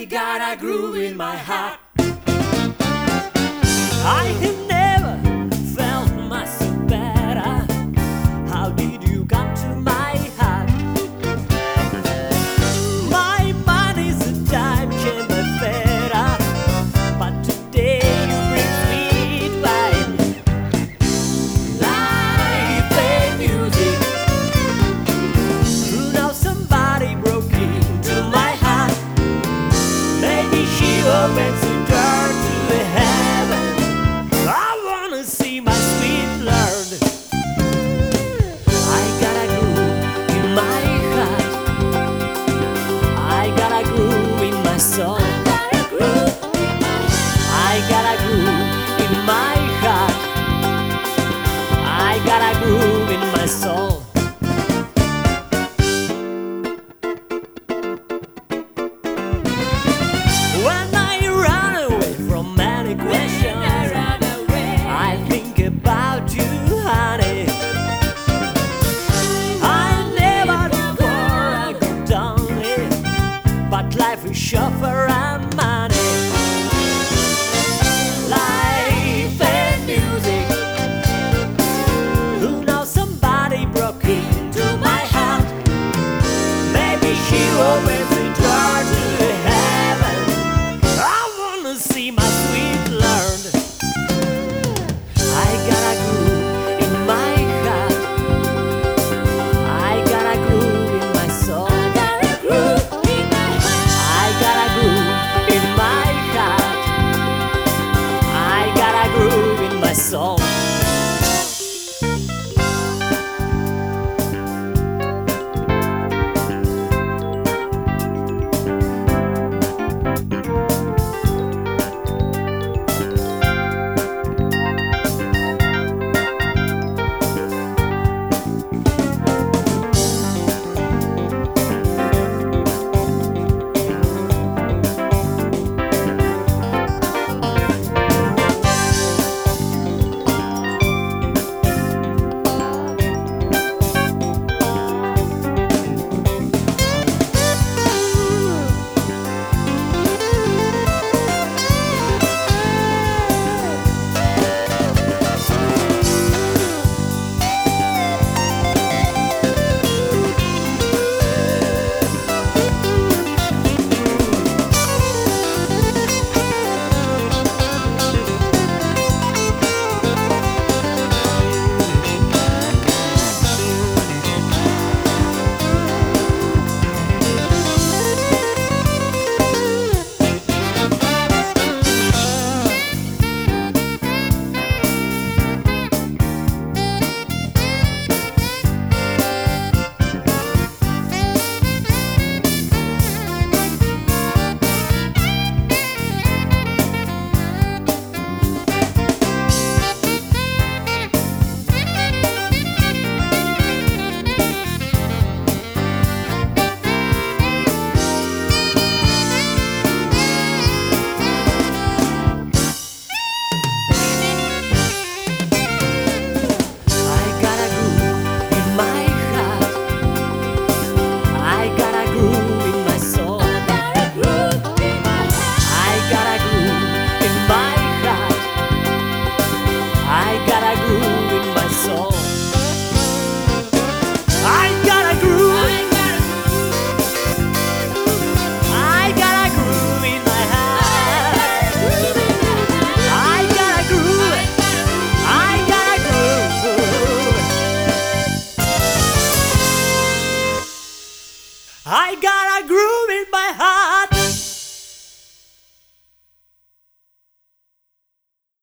got a groove in my heart. I have never felt myself better. How did you come to my heart? My mind is a time chamber better, but today you bring sweet wine, life and music. Who knows somebody broke into my heart? Maybe she opens the door to heaven. I wanna see my sweet Lord. I got a groove in my heart. I got a groove in my soul. I got a groove in my heart. I got a groove in my soul. When I run away from any questions, I think about you, honey. I never before I go down it, but life is short for our money. Life and music. Who knows somebody broke into my heart? Maybe she opens the door to heaven. I wanna see my sweet Lord. I got a groove in my heart. I got a groove in my soul. I got a groove in my heart. I got a groove in my heart. I got a groove in my soul. I got a groove.